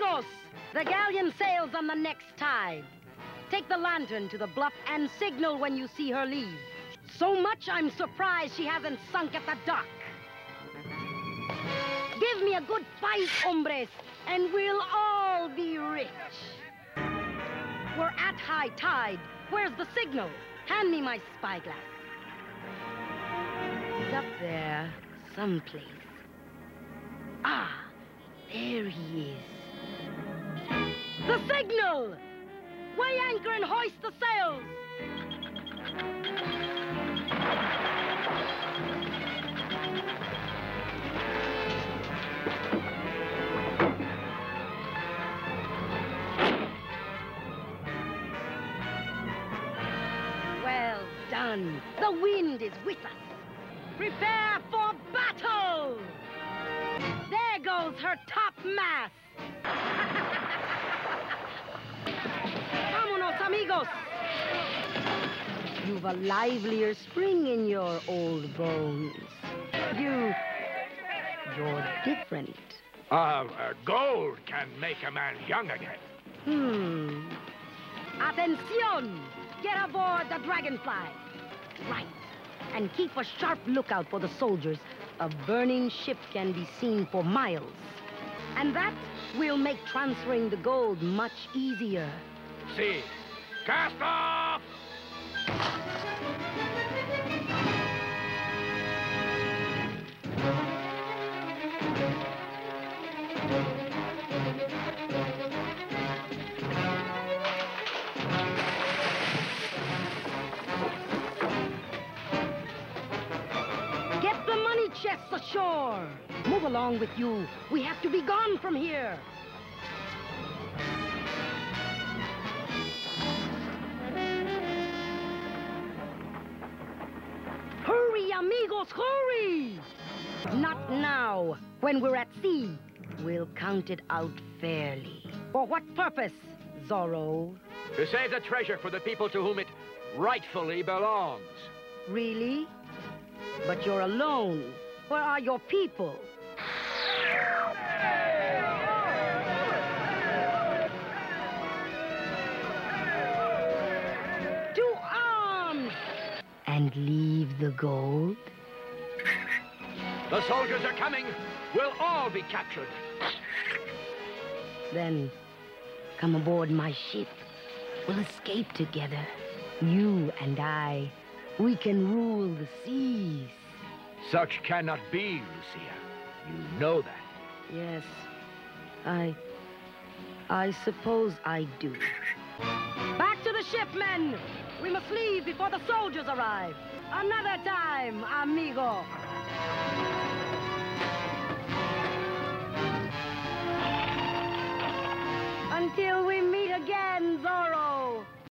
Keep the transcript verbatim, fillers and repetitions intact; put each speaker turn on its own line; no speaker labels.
Amigos! The galleon sails on the next tide. Take the lantern to the bluff and signal when you see her leave. So much I'm surprised she hasn't sunk at the dock. Give me a good fight, hombres, and we'll all be rich. We're at high tide. Where's the signal? Hand me my spyglass. He's up there, someplace. Ah, there he is. The signal! Weigh anchor and hoist the sails! Well done. The wind is with us. Prepare for battle! There goes her top mast! Vámonos, amigos! You've a livelier spring in your old bones. You... You're different.
Uh, uh, gold can make a man young again.
Hmm. Atención! Get aboard the Dragonfly. Right. And keep a sharp lookout for the soldiers. A burning ship can be seen for miles. And that will make transferring the gold much easier.
See. Cast off!
Get the money chests ashore. Move along with you. We have to be gone from here. Hurry, amigos, hurry! Not now. When we're at sea, we'll count it out fairly. For what purpose, Zorro?
To save the treasure for the people to whom it rightfully belongs.
Really? But you're alone. Where are your people? To arms! And leave the gold?
The soldiers are coming. We'll all be captured.
Then come aboard my ship. We'll escape together. You and I. We can rule the seas.
Such cannot be, Lucia. You know that.
Yes, I... I suppose I do. Back to the ship, men! We must leave before the soldiers arrive. Another time, amigo. Until we